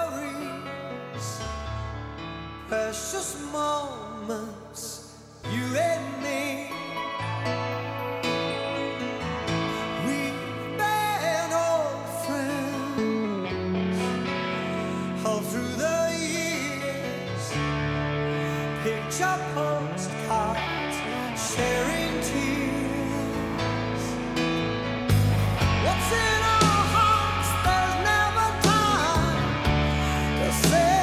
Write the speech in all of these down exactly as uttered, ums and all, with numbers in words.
memories, precious moments, you and me. We've been old friends all through the years. Picture postcards, sharing tears. What's in our hearts? There's never time to say.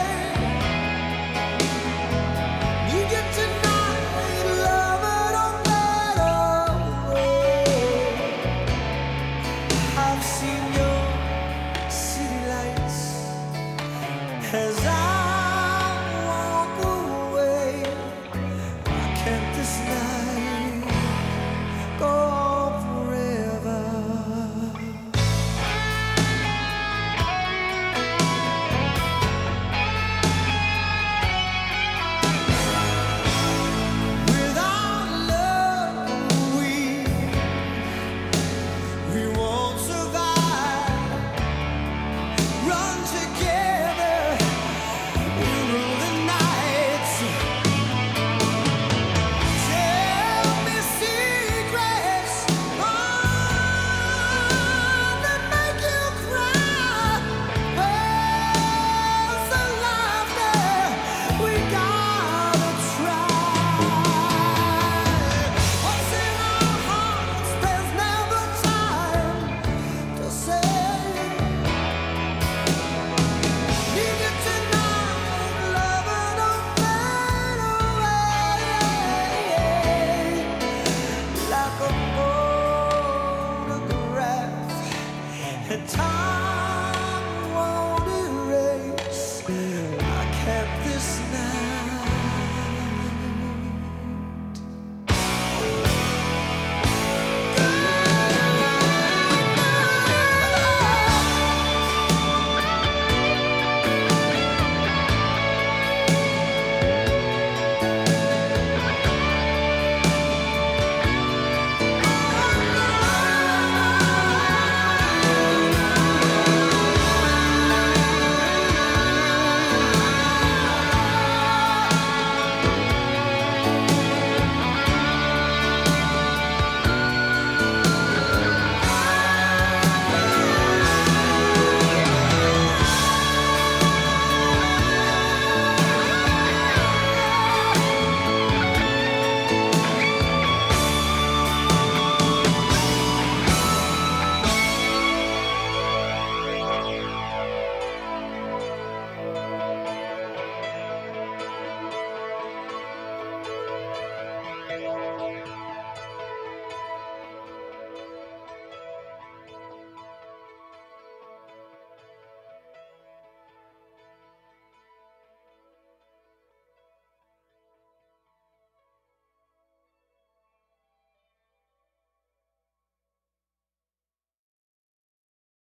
Need you tonight, love it or let away. I've seen your city lights as I